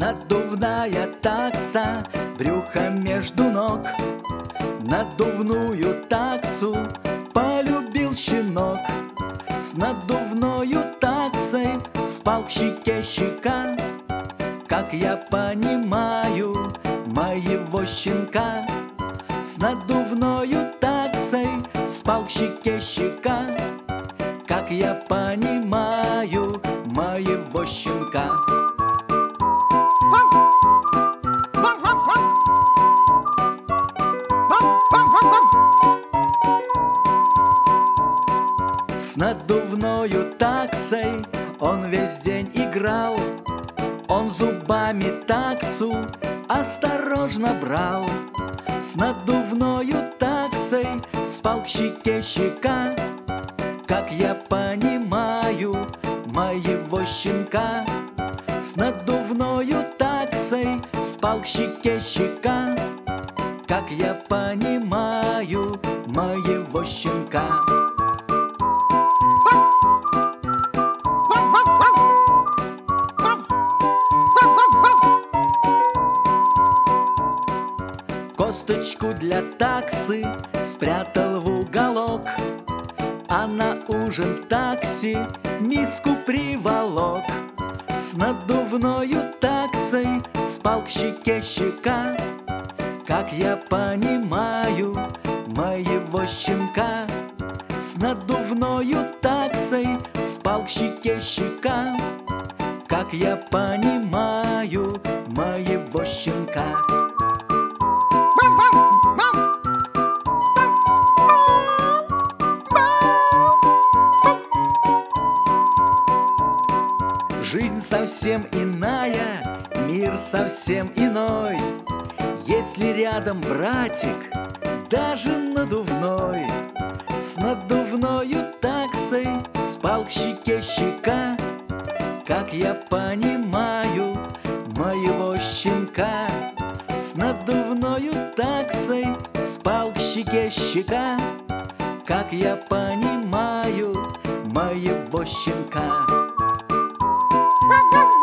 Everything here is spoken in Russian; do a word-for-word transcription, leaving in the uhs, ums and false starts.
Надувная такса, брюхо между ног. Надувную таксу полюбил щенок. С надувною таксой спал к щеке щека. Как я понимаю моего щенка, с надувною таксой спал к щеке щека. Как я понимаю моего щенка. С надувною таксой он весь день играл. Он зубами таксу осторожно брал. С надувною таксой спал к щеке щека. Как я понимаю моего щенка, с надувною таксой спал к щеке щека. Как я понимаю моего щенка. Косточку для таксы спрятал в уголок, а на ужин такси миску приволок. С надувною таксой спал к щеке щека. Как я понимаю моего щенка, с надувною таксой спал к щеке щека. Как я понимаю моего щенка. Жизнь совсем иная, мир совсем иной. Если рядом братик, даже надувной, с надувною таксой спал к щеке щека. Как я понимаю моего щенка, с надувною таксой спал к щеке щека. Как я понимаю моего щенка.